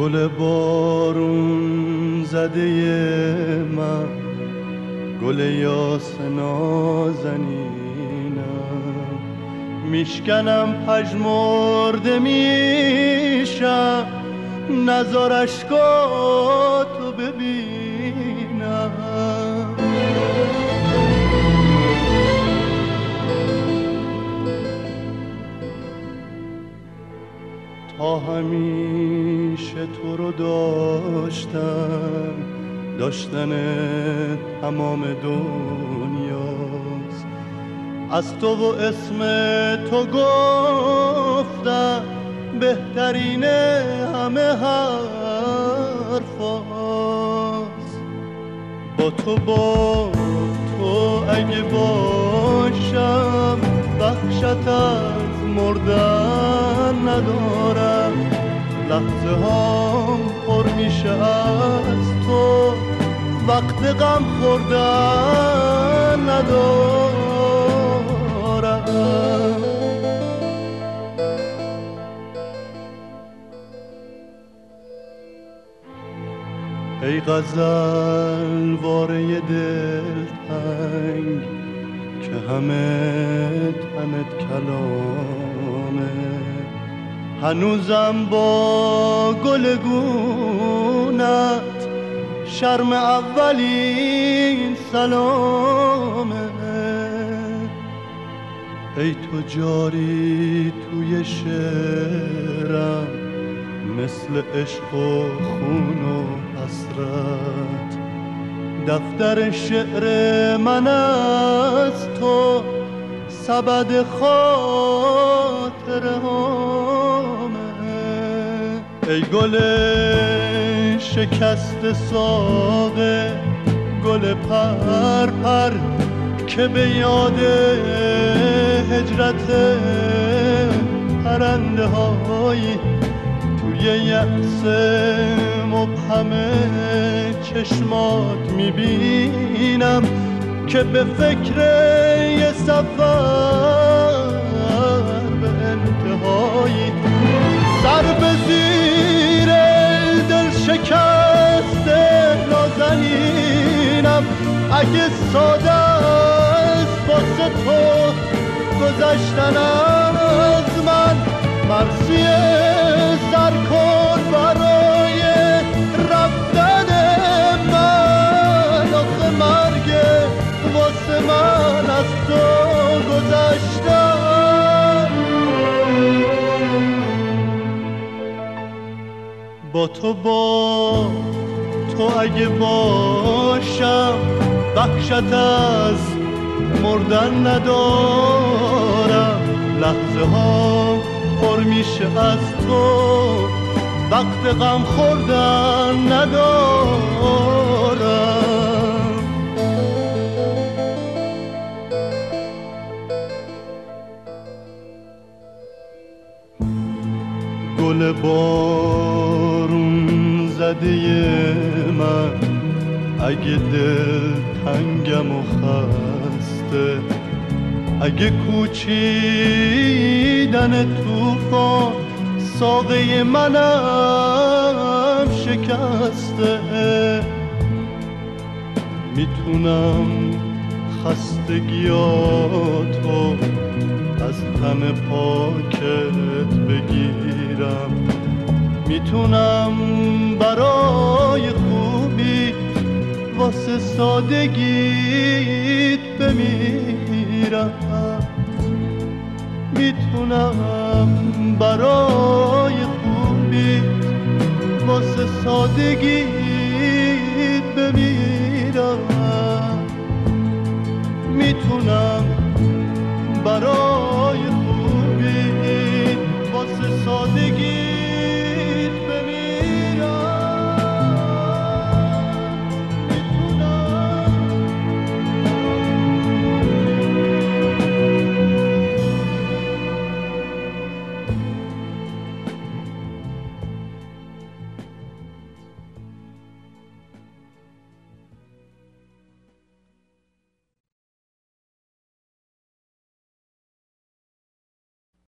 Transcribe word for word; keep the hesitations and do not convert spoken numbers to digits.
گل بارون زده من، گل یاس نازنینم، میشکنم پژمرده میشم، نزار اشکاتو ببینم. تا همیشه تو رو داشتم، داشتن تمام دنیاست. از تو و اسم تو گفتم بهترین همه حرفاست. با تو با تو اگه باشم، وحشت از مردن ندارم. لحظه هام پر میشه از تو، وقت غم خوردن ندارم. ای غزل واره دلتنگ که همه تنت کلامه، هنوزم با گل گونت شرم اولین سلامه. ای تو جاری توی شعرم، مثل عشق و خون و حسرت. دفتر شعر من از تو سبد خاطره هامه. ای گل شکست ساقه، گل پر پر که به یاد هجرت پرنده هایی توی یأس مبهم چشمات میبینم، که به فکر یه سفر به انتهایی. سر به زیر دل شکسته نازنینم، اگه ساده است واسه تو گذشتن از من، مرثیه سر کن برای رفتن من. آخه مرگ واسه من از تو گذشتن. با تو با تو اگه باشم، وحشت از مردن ندارم. لحظه ها پر میشه از تو، وقت غم خوردن ندارم. گل بارون زده من، اگه دل تنگم و خسته، اگه کوچیدن توفان ساقه منم شکسته، میتونم خستگیاتو از تن پاکت بگیرم، میتونم برای خوبی واسه سادگیت بمیرم، میتونم برای خوبی واسه سادگیت بمیرم، میتونم برای